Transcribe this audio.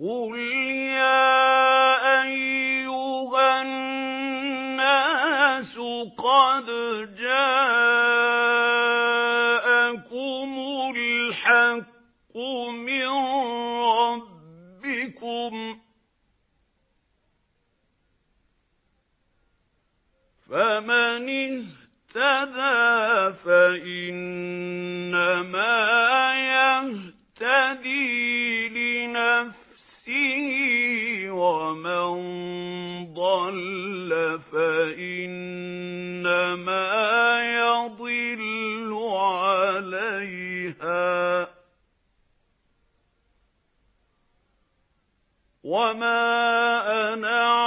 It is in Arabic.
قُلْ يَا أَيُّهَا النَّاسُ قَدْ جَاءَكُمُ الْحَقُّ مِن رَّبِّكُمْ ۖ فَمَنِ اهْتَدَىٰ فَإِنَّمَا يَهْتَدِي لِنَفْسِهِ ۖ وَمَن ضَلَّ فَإِنَّمَا يَضِلُّ عَلَيْهَا ۚ وَمَا أَنَا